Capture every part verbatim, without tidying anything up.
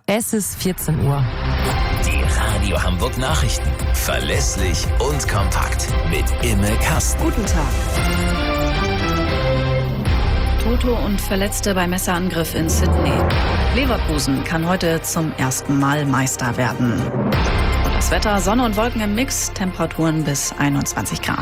Es ist vierzehn Uhr. Die Radio Hamburg Nachrichten. Verlässlich und kompakt. Mit Imme Kasten. Guten Tag. Tote und Verletzte bei Messerangriff in Sydney. Leverkusen kann heute zum ersten Mal Meister werden. Und das Wetter, Sonne und Wolken im Mix, Temperaturen bis einundzwanzig Grad.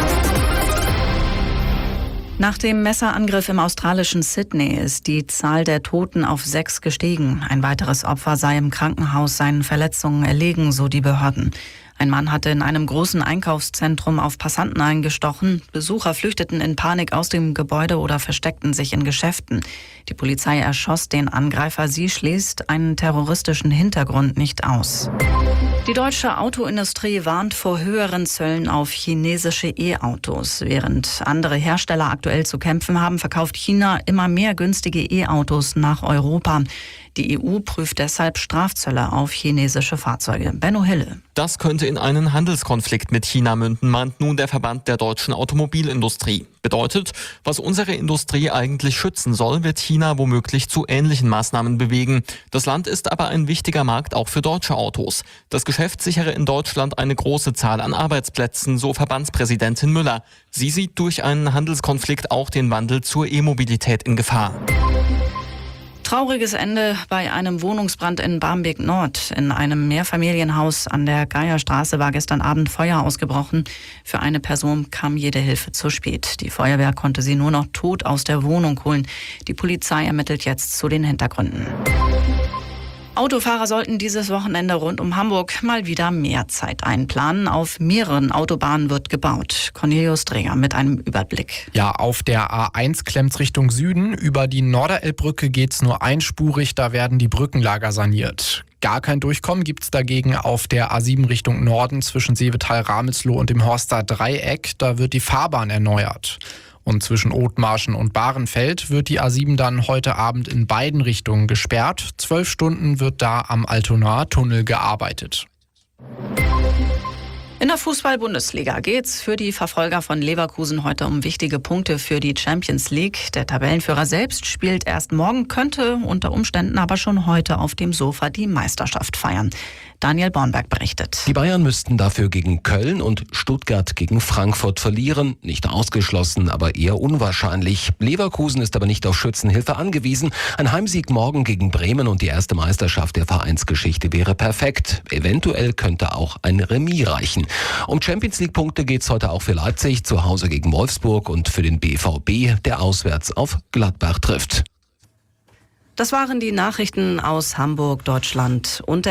Nach dem Messerangriff im australischen Sydney ist die Zahl der Toten auf sechs gestiegen. Ein weiteres Opfer sei im Krankenhaus seinen Verletzungen erlegen, so die Behörden. Ein Mann hatte in einem großen Einkaufszentrum auf Passanten eingestochen. Besucher flüchteten in Panik aus dem Gebäude oder versteckten sich in Geschäften. Die Polizei erschoss den Angreifer. Sie schließt einen terroristischen Hintergrund nicht aus. Die deutsche Autoindustrie warnt vor höheren Zöllen auf chinesische E-Autos. Während andere Hersteller aktuell zu kämpfen haben, verkauft China immer mehr günstige E-Autos nach Europa. Die E U prüft deshalb Strafzölle auf chinesische Fahrzeuge. Benno Hille. Das könnte in einen Handelskonflikt mit China münden, meint nun der Verband der deutschen Automobilindustrie. Bedeutet, was unsere Industrie eigentlich schützen soll, wird China womöglich zu ähnlichen Maßnahmen bewegen. Das Land ist aber ein wichtiger Markt auch für deutsche Autos. Das Geschäft sichere in Deutschland eine große Zahl an Arbeitsplätzen, so Verbandspräsidentin Müller. Sie sieht durch einen Handelskonflikt auch den Wandel zur E-Mobilität in Gefahr. Trauriges Ende bei einem Wohnungsbrand in Barmbek Nord. In einem Mehrfamilienhaus an der Geierstraße war gestern Abend Feuer ausgebrochen. Für eine Person kam jede Hilfe zu spät. Die Feuerwehr konnte sie nur noch tot aus der Wohnung holen. Die Polizei ermittelt jetzt zu den Hintergründen. Autofahrer sollten dieses Wochenende rund um Hamburg mal wieder mehr Zeit einplanen. Auf mehreren Autobahnen wird gebaut. Cornelius Dreger mit einem Überblick. Ja, auf der A eins klemmt's Richtung Süden. Über die Norderelbbrücke geht's nur einspurig. Da werden die Brückenlager saniert. Gar kein Durchkommen gibt's dagegen auf der A sieben Richtung Norden zwischen Seevetal-Ramelsloh und dem Horster Dreieck. Da wird die Fahrbahn erneuert. Und zwischen Othmarschen und Bahrenfeld wird die A sieben dann heute Abend in beiden Richtungen gesperrt. Zwölf Stunden wird da am Altonaer Tunnel gearbeitet. In der Fußball-Bundesliga geht's für die Verfolger von Leverkusen heute um wichtige Punkte für die Champions League. Der Tabellenführer selbst spielt erst morgen, könnte unter Umständen aber schon heute auf dem Sofa die Meisterschaft feiern. Daniel Bornberg berichtet. Die Bayern müssten dafür gegen Köln und Stuttgart gegen Frankfurt verlieren. Nicht ausgeschlossen, aber eher unwahrscheinlich. Leverkusen ist aber nicht auf Schützenhilfe angewiesen. Ein Heimsieg morgen gegen Bremen und die erste Meisterschaft der Vereinsgeschichte wäre perfekt. Eventuell könnte auch ein Remis reichen. Um Champions-League-Punkte geht's heute auch für Leipzig, zu Hause gegen Wolfsburg und für den B V B, der auswärts auf Gladbach trifft. Das waren die Nachrichten aus Hamburg, Deutschland und der